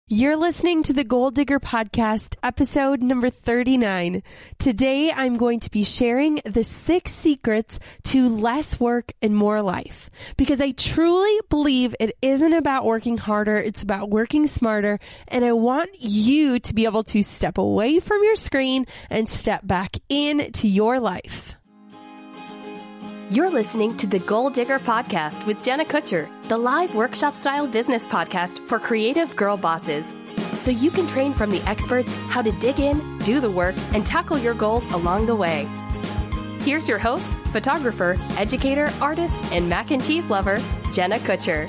You're listening to the Goal Digger Podcast, episode number 39. Today, I'm going to be sharing the 6 secrets to less work and more life. Because I truly believe it isn't about working harder, it's about working smarter. And I want you to be able to step away from your screen and step back into your life. You're listening to the Goal Digger Podcast with Jenna Kutcher, the live workshop-style business podcast for creative girl bosses. So you can train from the experts how to dig in, do the work, and tackle your goals along the way. Here's your host, photographer, educator, artist, and mac and cheese lover, Jenna Kutcher.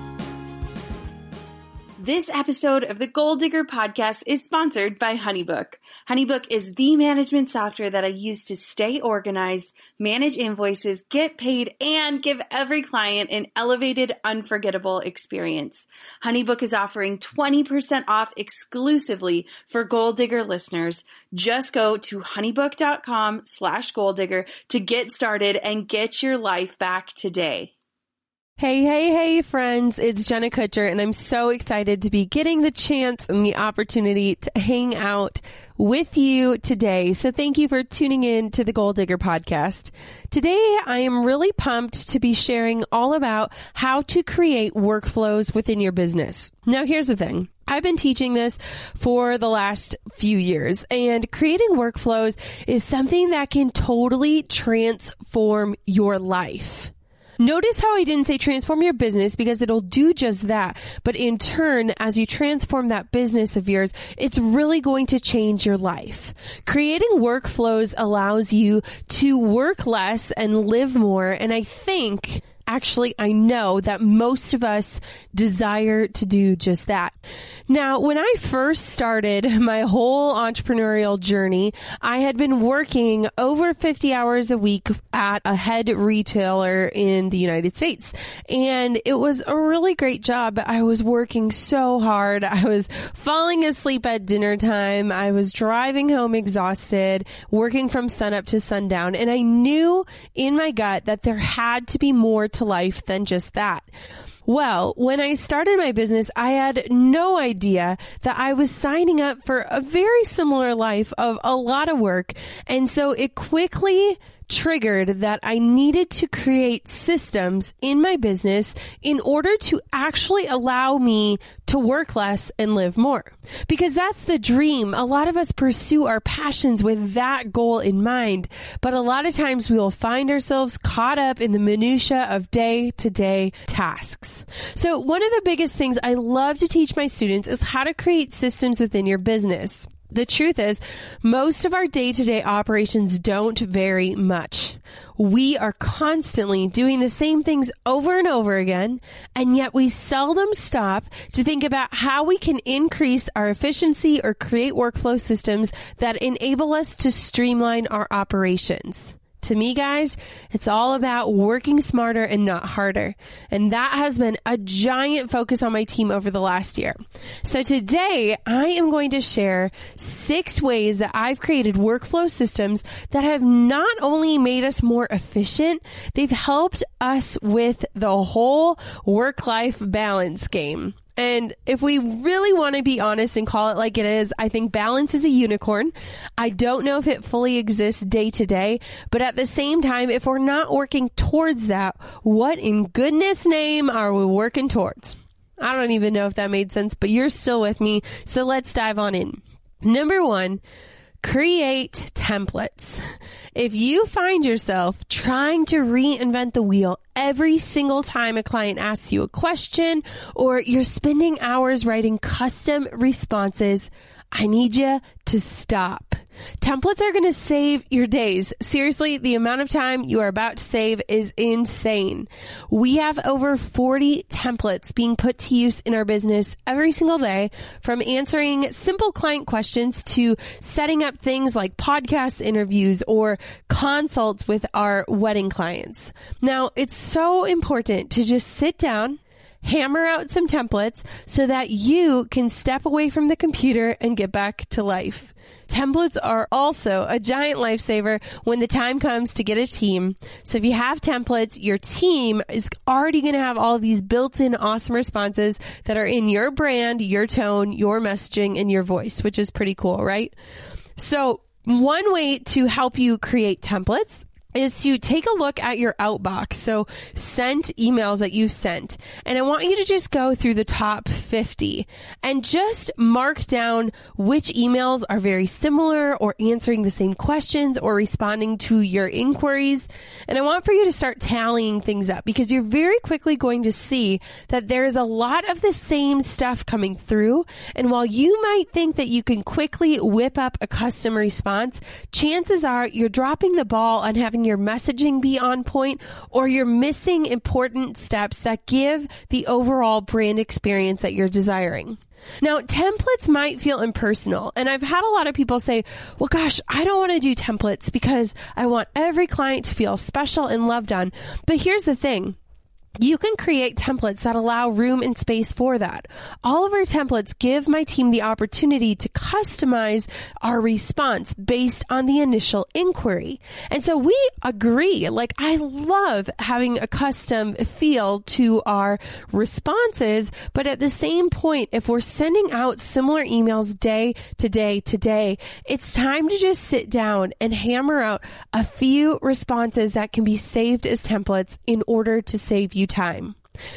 This episode of the Goal Digger Podcast is sponsored by HoneyBook. HoneyBook is the management software that I use to stay organized, manage invoices, get paid, and give every client an elevated, unforgettable experience. HoneyBook is offering 20% off exclusively for Goal Digger listeners. Just go to honeybook.com/goaldigger to get started and get your life back today. Hey, friends, it's Jenna Kutcher, and I'm so excited to be getting the chance and the opportunity to hang out with you today. So thank you for tuning in to the Goal Digger Podcast. Today, I am really pumped to be sharing all about how to create workflows within your business. Now, here's the thing. I've been teaching this for the last few years, and creating workflows is something that can totally transform your life. Notice how I didn't say transform your business, because it'll do just that. But in turn, as you transform that business of yours, it's really going to change your life. Creating workflows allows you to work less and live more. And I know that most of us desire to do just that. Now, when I first started my whole entrepreneurial journey, I had been working over 50 hours a week at a head retailer in the United States. And it was a really great job. I was working so hard. I was falling asleep at dinner time. I was driving home exhausted, working from sunup to sundown. And I knew in my gut that there had to be more to life than just that. Well, when I started my business, I had no idea that I was signing up for a very similar life of a lot of work. And so it quickly triggered that I needed to create systems in my business in order to actually allow me to work less and live more. Because that's the dream. A lot of us pursue our passions with that goal in mind, but a lot of times we will find ourselves caught up in the minutia of day-to-day tasks. So one of the biggest things I love to teach my students is how to create systems within your business. The truth is, most of our day-to-day operations don't vary much. We are constantly doing the same things over and over again, and yet we seldom stop to think about how we can increase our efficiency or create workflow systems that enable us to streamline our operations. To me, guys, it's all about working smarter and not harder. And that has been a giant focus on my team over the last year. So today, I am going to share 6 ways that I've created workflow systems that have not only made us more efficient, they've helped us with the whole work-life balance game. And if we really want to be honest and call it like it is, I think balance is a unicorn. I don't know if it fully exists day to day, but at the same time, if we're not working towards that, what in goodness name are we working towards? I don't even know if that made sense, but you're still with me. So let's dive on in. Number 1, create templates. If you find yourself trying to reinvent the wheel every single time a client asks you a question, or you're spending hours writing custom responses, I need you to stop. Templates are going to save your days. Seriously, the amount of time you are about to save is insane. We have over 40 templates being put to use in our business every single day, from answering simple client questions to setting up things like podcast interviews or consults with our wedding clients. Now, it's so important to just sit down, hammer out some templates so that you can step away from the computer and get back to life. Templates are also a giant lifesaver when the time comes to get a team. So if you have templates, your team is already going to have all these built-in awesome responses that are in your brand, your tone, your messaging, and your voice, which is pretty cool, right? So one way to help you create templates is to take a look at your outbox. So sent emails that you sent. And I want you to just go through the top 50 and just mark down which emails are very similar or answering the same questions or responding to your inquiries. And I want for you to start tallying things up because you're very quickly going to see that there's a lot of the same stuff coming through. And while you might think that you can quickly whip up a custom response, chances are you're dropping the ball on having your messaging be on point, or you're missing important steps that give the overall brand experience that you're desiring. Now, templates might feel impersonal, and I've had a lot of people say, well, gosh, I don't want to do templates because I want every client to feel special and loved on. But here's the thing. You can create templates that allow room and space for that. All of our templates give my team the opportunity to customize our response based on the initial inquiry. And so we agree, like I love having a custom feel to our responses, but at the same point, if we're sending out similar emails day to day to day, it's time to just sit down and hammer out a few responses that can be saved as templates in order to save you time.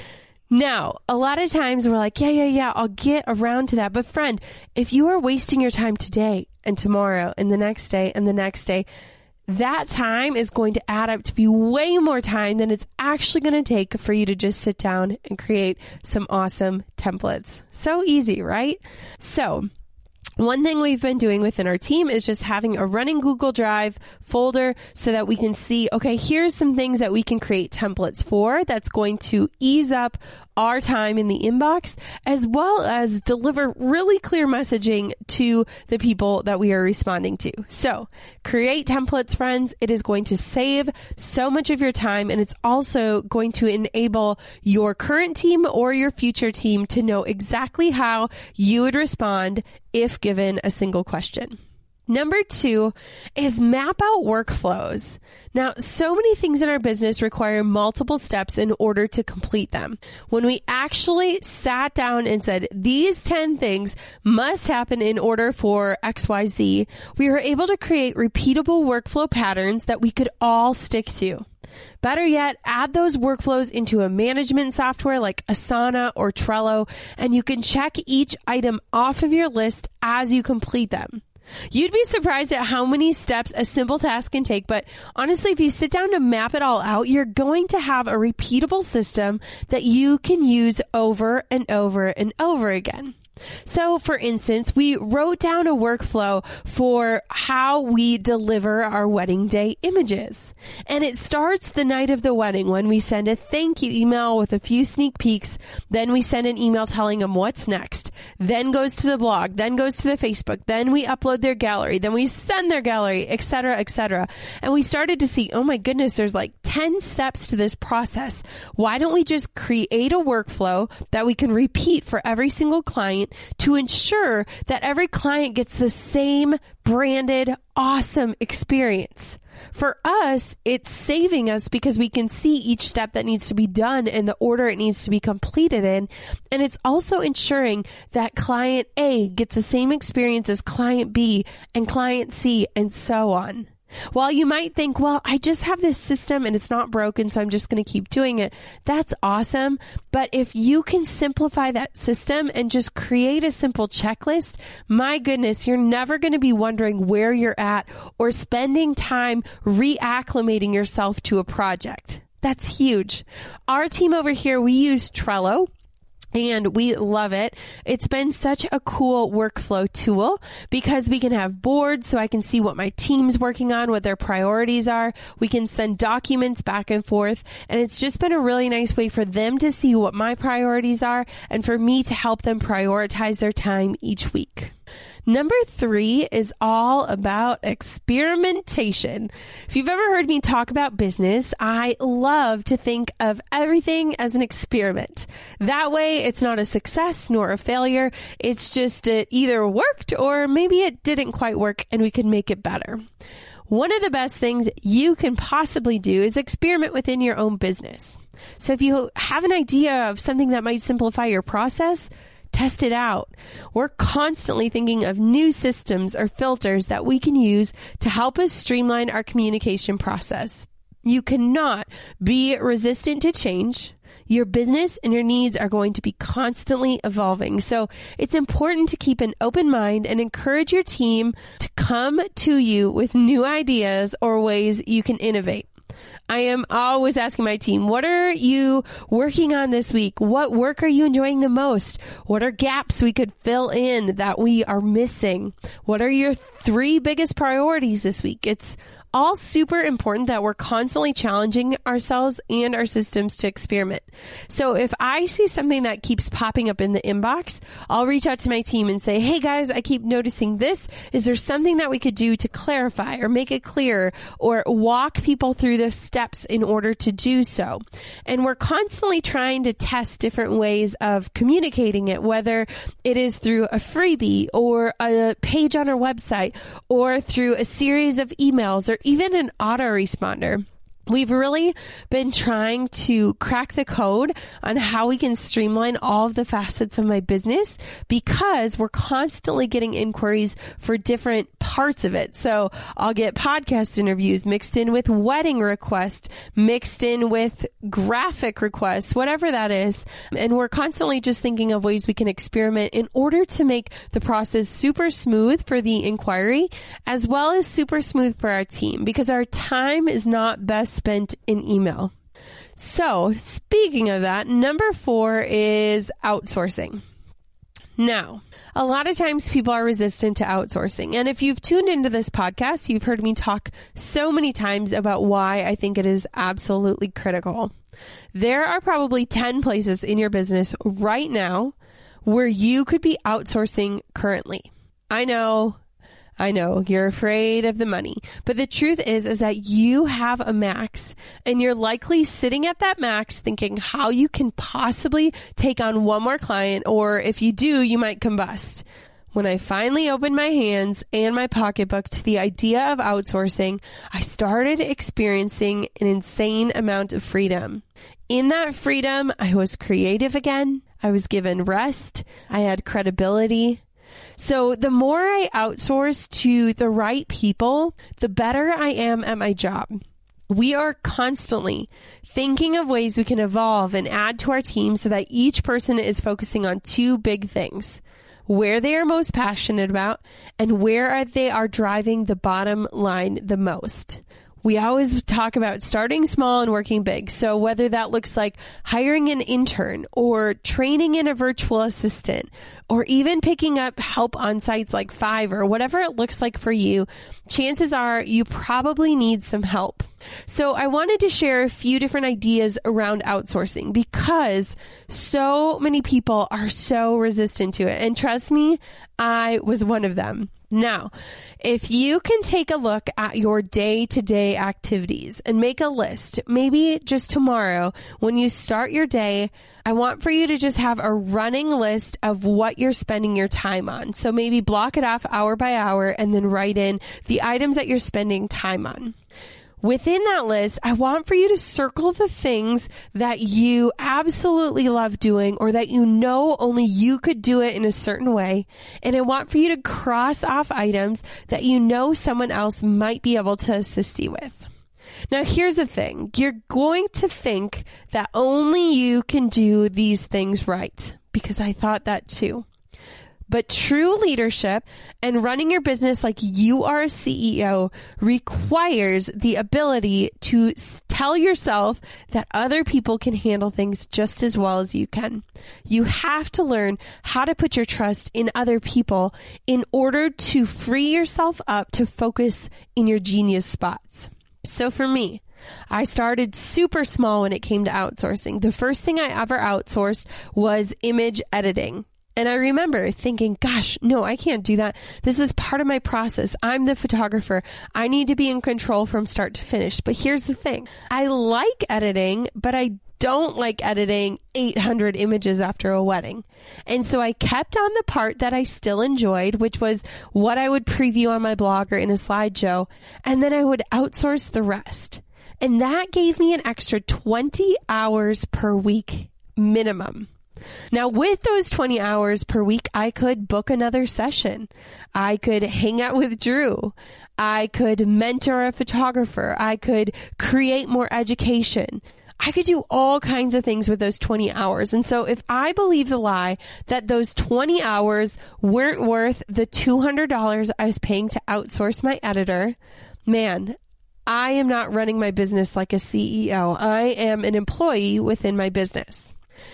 Now, a lot of times we're like, yeah, I'll get around to that. But friend, if you are wasting your time today and tomorrow and the next day and the next day, that time is going to add up to be way more time than it's actually going to take for you to just sit down and create some awesome templates. So easy, right? So one thing we've been doing within our team is just having a running Google Drive folder so that we can see, okay, here's some things that we can create templates for that's going to ease up our time in the inbox, as well as deliver really clear messaging to the people that we are responding to. So create templates, friends. It is going to save so much of your time, and it's also going to enable your current team or your future team to know exactly how you would respond if given a single question. Number 2 is map out workflows. Now, so many things in our business require multiple steps in order to complete them. When we actually sat down and said, these 10 things must happen in order for XYZ, we were able to create repeatable workflow patterns that we could all stick to. Better yet, add those workflows into a management software like Asana or Trello, and you can check each item off of your list as you complete them. You'd be surprised at how many steps a simple task can take, but honestly, if you sit down to map it all out, you're going to have a repeatable system that you can use over and over and over again. So, for instance, we wrote down a workflow for how we deliver our wedding day images. And it starts the night of the wedding when we send a thank you email with a few sneak peeks. Then we send an email telling them what's next. Then goes to the blog. Then goes to the Facebook. Then we upload their gallery. Then we send their gallery, etc., etc. And we started to see, oh my goodness, there's like 10 steps to this process. Why don't we just create a workflow that we can repeat for every single client to ensure that every client gets the same branded, awesome experience? For us, it's saving us because we can see each step that needs to be done and the order it needs to be completed in. And it's also ensuring that client A gets the same experience as client B and client C and so on. While you might think, well, I just have this system and it's not broken, so I'm just going to keep doing it. That's awesome. But if you can simplify that system and just create a simple checklist, my goodness, you're never going to be wondering where you're at or spending time reacclimating yourself to a project. That's huge. Our team over here, we use Trello. And we love it. It's been such a cool workflow tool because we can have boards so I can see what my team's working on, what their priorities are. We can send documents back and forth. And it's just been a really nice way for them to see what my priorities are and for me to help them prioritize their time each week. Number 3 is all about experimentation. If you've ever heard me talk about business, I love to think of everything as an experiment. That way, it's not a success nor a failure. It's just it either worked or maybe it didn't quite work and we could make it better. One of the best things you can possibly do is experiment within your own business. So if you have an idea of something that might simplify your process, test it out. We're constantly thinking of new systems or filters that we can use to help us streamline our communication process. You cannot be resistant to change. Your business and your needs are going to be constantly evolving. So it's important to keep an open mind and encourage your team to come to you with new ideas or ways you can innovate. I am always asking my team, what are you working on this week? What work are you enjoying the most? What are gaps we could fill in that we are missing? What are your 3 biggest priorities this week? It's all super important that we're constantly challenging ourselves and our systems to experiment. So if I see something that keeps popping up in the inbox, I'll reach out to my team and say, hey guys, I keep noticing this. Is there something that we could do to clarify or make it clear or walk people through the steps in order to do so? And we're constantly trying to test different ways of communicating it, whether it is through a freebie or a page on our website or through a series of emails or even an autoresponder. We've really been trying to crack the code on how we can streamline all of the facets of my business because we're constantly getting inquiries for different parts of it. So I'll get podcast interviews mixed in with wedding requests, mixed in with graphic requests, whatever that is. And we're constantly just thinking of ways we can experiment in order to make the process super smooth for the inquiry as well as super smooth for our team because our time is not best spent in email. So speaking of that, number 4 is outsourcing. Now, a lot of times people are resistant to outsourcing. And if you've tuned into this podcast, you've heard me talk so many times about why I think it is absolutely critical. There are probably 10 places in your business right now where you could be outsourcing currently. I know you're afraid of the money, but the truth is that you have a max and you're likely sitting at that max thinking how you can possibly take on one more client, or if you do, you might combust. When I finally opened my hands and my pocketbook to the idea of outsourcing, I started experiencing an insane amount of freedom. In that freedom, I was creative again. I was given rest. I had credibility. So the more I outsource to the right people, the better I am at my job. We are constantly thinking of ways we can evolve and add to our team so that each person is focusing on 2 big things: where they are most passionate about and where they are driving the bottom line the most. We always talk about starting small and working big. So whether that looks like hiring an intern or training in a virtual assistant or even picking up help on sites like Fiverr, whatever it looks like for you, chances are you probably need some help. So I wanted to share a few different ideas around outsourcing because so many people are so resistant to it. And trust me, I was one of them. Now, if you can take a look at your day-to-day activities and make a list, maybe just tomorrow when you start your day, I want for you to just have a running list of what you're spending your time on. So maybe block it off hour by hour and then write in the items that you're spending time on. Within that list, I want for you to circle the things that you absolutely love doing or that you know only you could do it in a certain way. And I want for you to cross off items that you know someone else might be able to assist you with. Now, here's the thing. You're going to think that only you can do these things right, because I thought that too. But true leadership and running your business like you are a CEO requires the ability to tell yourself that other people can handle things just as well as you can. You have to learn how to put your trust in other people in order to free yourself up to focus in your genius spots. So for me, I started super small when it came to outsourcing. The first thing I ever outsourced was image editing. And I remember thinking, gosh, no, I can't do that. This is part of my process. I'm the photographer. I need to be in control from start to finish. But here's the thing. I like editing, but I don't like editing 800 images after a wedding. And so I kept on the part that I still enjoyed, which was what I would preview on my blog or in a slideshow. And then I would outsource the rest. And that gave me an extra 20 hours per week minimum. Now, with those 20 hours per week, I could book another session. I could hang out with Drew. I could mentor a photographer. I could create more education. I could do all kinds of things with those 20 hours. And so if I believe the lie that those 20 hours weren't worth the $200 I was paying to outsource my editor, man, I am not running my business like a CEO. I am an employee within my business.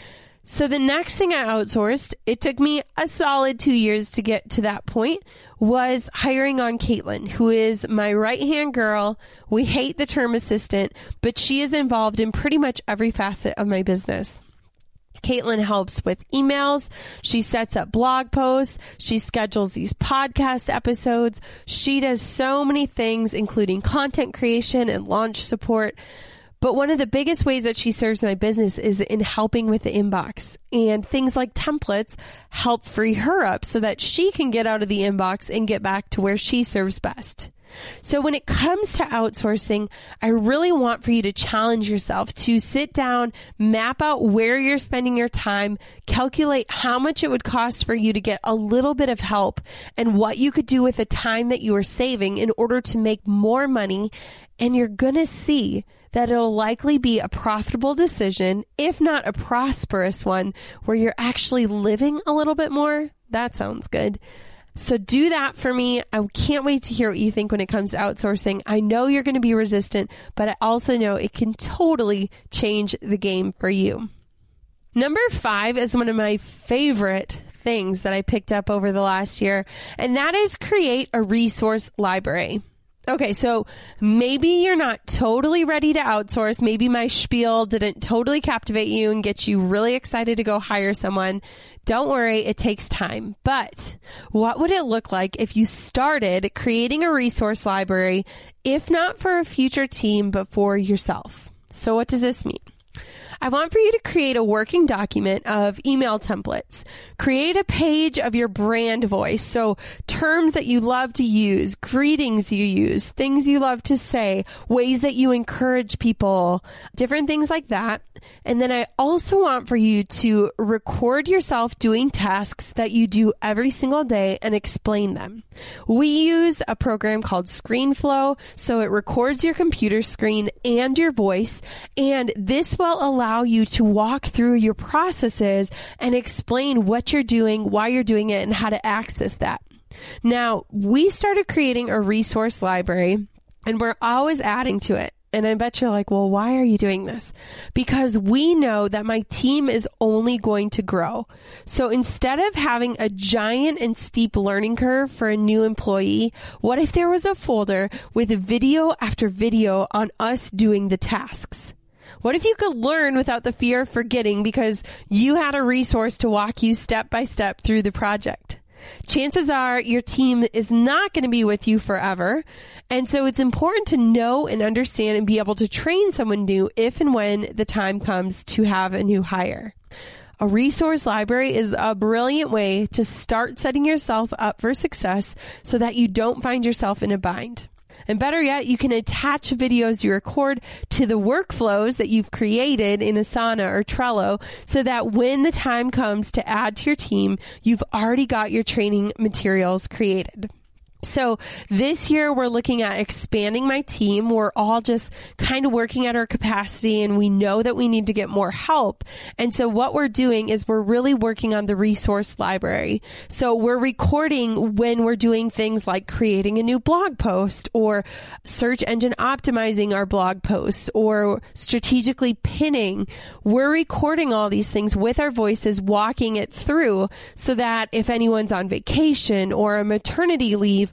So the next thing I outsourced, it took me a solid 2 years to get to that point, was hiring on Caitlin, who is my right-hand girl. We hate the term assistant, but she is involved in pretty much every facet of my business. Caitlin helps with emails. She sets up blog posts. She schedules these podcast episodes. She does so many things, including content creation and launch support. But one of the biggest ways that she serves my business is in helping with the inbox, and things like templates help free her up so that she can get out of the inbox and get back to where she serves best. So when it comes to outsourcing, I really want for you to challenge yourself to sit down, map out where you're spending your time, calculate how much it would cost for you to get a little bit of help, and what you could do with the time that you are saving in order to make more money. And you're going to see that it'll likely be a profitable decision, if not a prosperous one, where you're actually living a little bit more. That sounds good. So do that for me. I can't wait to hear what you think when it comes to outsourcing. I know you're going to be resistant, but I also know it can totally change the game for you. Number 5 is one of my favorite things that I picked up over the last year, and that is create a resource library. Okay, so maybe you're not totally ready to outsource. Maybe my spiel didn't totally captivate you and get you really excited to go hire someone. Don't worry, it takes time. But what would it look like if you started creating a resource library, if not for a future team, but for yourself? So what does this mean? I want for you to create a working document of email templates. Create a page of your brand voice. So terms that you love to use, greetings you use, things you love to say, ways that you encourage people, different things like that. And then I also want for you to record yourself doing tasks that you do every single day and explain them. We use a program called ScreenFlow, so it records your computer screen and your voice, and this will allow you to walk through your processes and explain what you're doing, why you're doing it, and how to access that. Now, we started creating a resource library, and we're always adding to it. And I bet you're like, well, why are you doing this? Because we know that my team is only going to grow. So instead of having a giant and steep learning curve for a new employee, what if there was a folder with video after video on us doing the tasks? What if you could learn without the fear of forgetting because you had a resource to walk you step by step through the project? Chances are your team is not going to be with you forever. And so it's important to know and understand and be able to train someone new if and when the time comes to have a new hire. A resource library is a brilliant way to start setting yourself up for success so that you don't find yourself in a bind. And better yet, you can attach videos you record to the workflows that you've created in Asana or Trello so that when the time comes to add to your team, you've already got your training materials created. So this year we're looking at expanding my team. We're all just kind of working at our capacity and we know that we need to get more help. And so what we're doing is we're really working on the resource library. So we're recording when we're doing things like creating a new blog post or search engine optimizing our blog posts or strategically pinning. We're recording all these things with our voices, walking it through so that if anyone's on vacation or a maternity leave,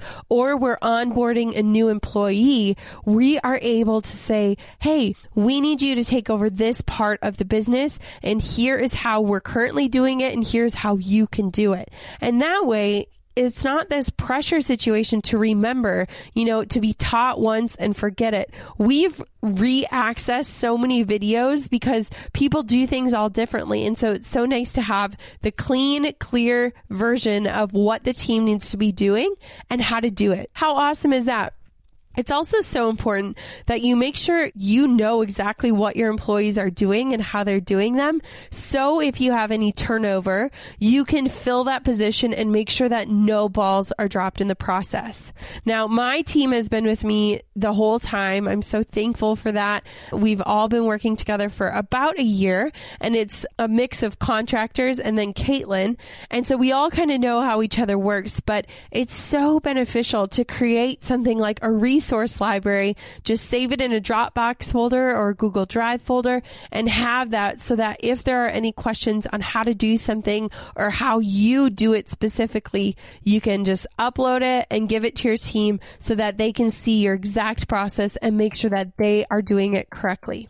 or we're onboarding a new employee, we are able to say, hey, we need you to take over this part of the business, and here is how we're currently doing it, and here's how you can do it. And that way, it's not this pressure situation to remember, to be taught once and forget it. We've re-accessed so many videos because people do things all differently. And so it's so nice to have the clean, clear version of what the team needs to be doing and how to do it. How awesome is that? It's also so important that you make sure you know exactly what your employees are doing and how they're doing them. So if you have any turnover, you can fill that position and make sure that no balls are dropped in the process. Now, my team has been with me the whole time. I'm so thankful for that. We've all been working together for about a year, and it's a mix of contractors and then Caitlin. And so we all kind of know how each other works, but it's so beneficial to create something like a resource library. Just save it in a Dropbox folder or Google Drive folder and have that so that if there are any questions on how to do something or how you do it specifically, you can just upload it and give it to your team so that they can see your exact process and make sure that they are doing it correctly.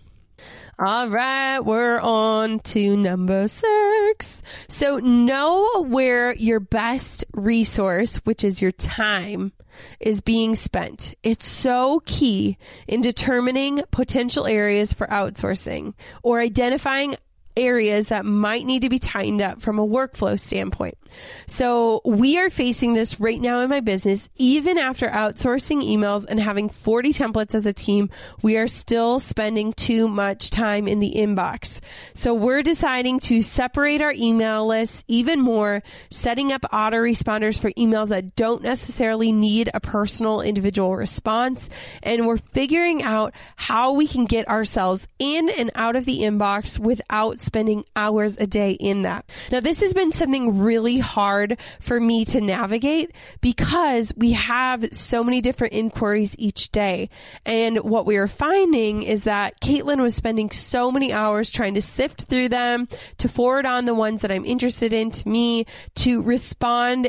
All right, we're on to number 6. So know where your best resource, which is your time, is being spent. It's so key in determining potential areas for outsourcing or identifying areas that might need to be tightened up from a workflow standpoint. So we are facing this right now in my business. Even after outsourcing emails and having 40 templates as a team, we are still spending too much time in the inbox. So we're deciding to separate our email lists even more, setting up autoresponders for emails that don't necessarily need a personal individual response. And we're figuring out how we can get ourselves in and out of the inbox without spending hours a day in that. Now, this has been something really hard for me to navigate because we have so many different inquiries each day. And what we were finding is that Caitlin was spending so many hours trying to sift through them, to forward on the ones that I'm interested in to me, to respond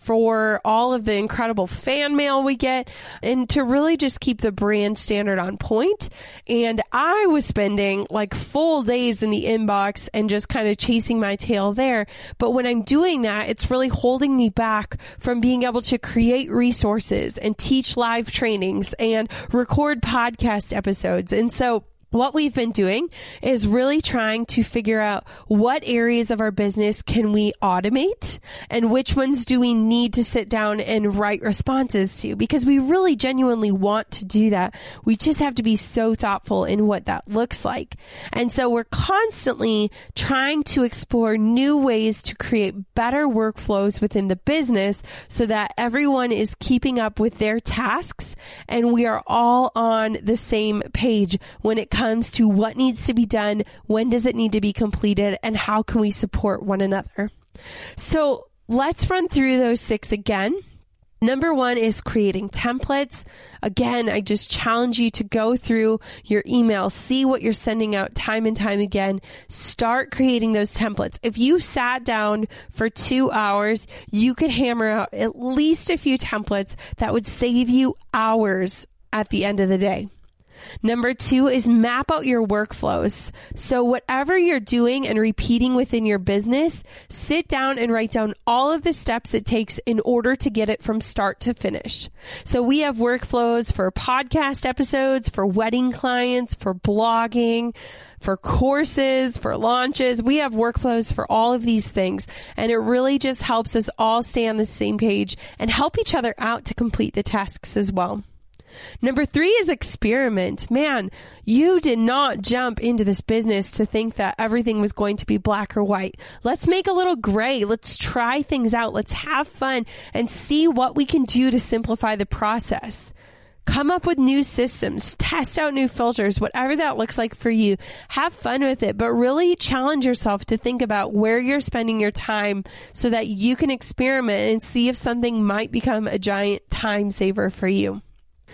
for all of the incredible fan mail we get, and to really just keep the brand standard on point. And I was spending like full days in the inbox and just kind of chasing my tail there. But when I'm doing that, it's really holding me back from being able to create resources and teach live trainings and record podcast episodes. And so what we've been doing is really trying to figure out what areas of our business can we automate and which ones do we need to sit down and write responses to, because we really genuinely want to do that. We just have to be so thoughtful in what that looks like. And so we're constantly trying to explore new ways to create better workflows within the business so that everyone is keeping up with their tasks and we are all on the same page when it comes to what needs to be done, when does it need to be completed, and how can we support one another. So let's run through those 6 again. Number 1 is creating templates. Again, I just challenge you to go through your email, see what you're sending out time and time again. Start creating those templates. If you sat down for 2 hours, you could hammer out at least a few templates that would save you hours at the end of the day. Number 2 is map out your workflows. So whatever you're doing and repeating within your business, sit down and write down all of the steps it takes in order to get it from start to finish. So we have workflows for podcast episodes, for wedding clients, for blogging, for courses, for launches. We have workflows for all of these things. And it really just helps us all stay on the same page and help each other out to complete the tasks as well. Number 3 is experiment. Man, you did not jump into this business to think that everything was going to be black or white. Let's make a little gray. Let's try things out. Let's have fun and see what we can do to simplify the process. Come up with new systems, test out new filters, whatever that looks like for you. Have fun with it, but really challenge yourself to think about where you're spending your time so that you can experiment and see if something might become a giant time saver for you.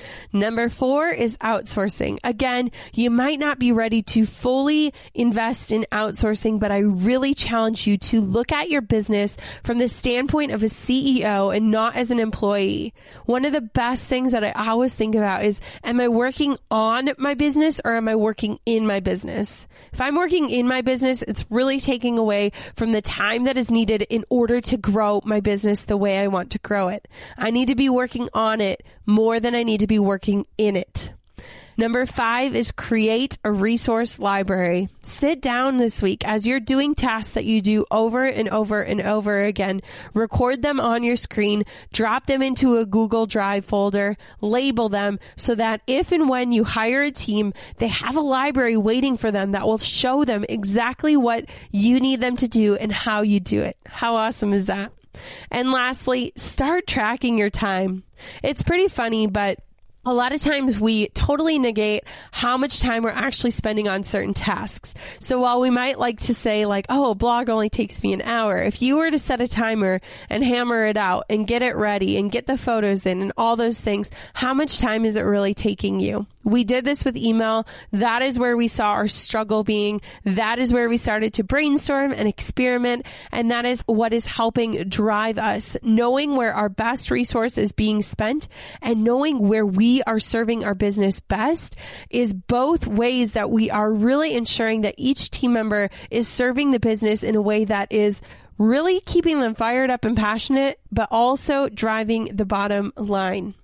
Number 4 is outsourcing. Again, you might not be ready to fully invest in outsourcing, but I really challenge you to look at your business from the standpoint of a CEO and not as an employee. One of the best things that I always think about is, am I working on my business or am I working in my business? If I'm working in my business, it's really taking away from the time that is needed in order to grow my business the way I want to grow it. I need to be working on it more than I need to be working in it. Number 5 is create a resource library. Sit down this week as you're doing tasks that you do over and over and over again. Record them on your screen, drop them into a Google Drive folder, label them so that if and when you hire a team, they have a library waiting for them that will show them exactly what you need them to do and how you do it. How awesome is that? And lastly, start tracking your time. It's pretty funny, but a lot of times we totally negate how much time we're actually spending on certain tasks. So while we might like to say like, oh, a blog only takes me an hour, if you were to set a timer and hammer it out and get it ready and get the photos in and all those things, how much time is it really taking you? We did this with email. That is where we saw our struggle being. That is where we started to brainstorm and experiment. And that is what is helping drive us. Knowing where our best resource is being spent and knowing where we are serving our business best is both ways that we are really ensuring that each team member is serving the business in a way that is really keeping them fired up and passionate, but also driving the bottom line.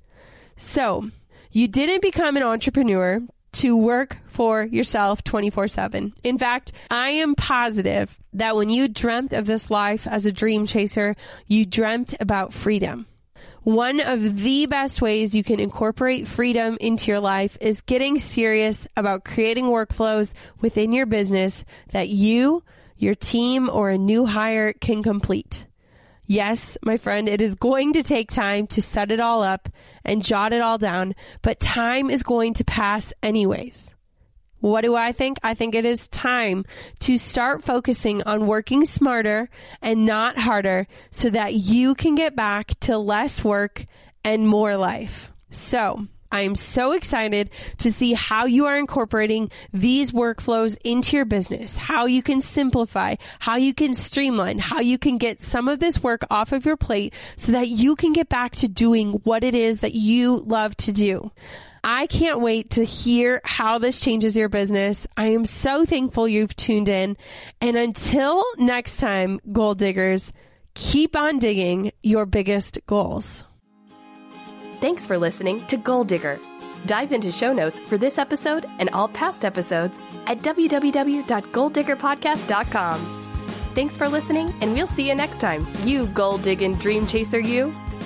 So, you didn't become an entrepreneur to work for yourself 24/7. In fact, I am positive that when you dreamt of this life as a dream chaser, you dreamt about freedom. One of the best ways you can incorporate freedom into your life is getting serious about creating workflows within your business that you, your team, or a new hire can complete. Yes, my friend, it is going to take time to set it all up and jot it all down, but time is going to pass anyways. What do I think? I think it is time to start focusing on working smarter and not harder so that you can get back to less work and more life. So, I am so excited to see how you are incorporating these workflows into your business, how you can simplify, how you can streamline, how you can get some of this work off of your plate so that you can get back to doing what it is that you love to do. I can't wait to hear how this changes your business. I am so thankful you've tuned in. And until next time, goal diggers, keep on digging your biggest goals. Thanks for listening to Goal Digger. Dive into show notes for this episode and all past episodes at www.goaldiggerpodcast.com. Thanks for listening, and we'll see you next time. You goal-digging dream chaser, you.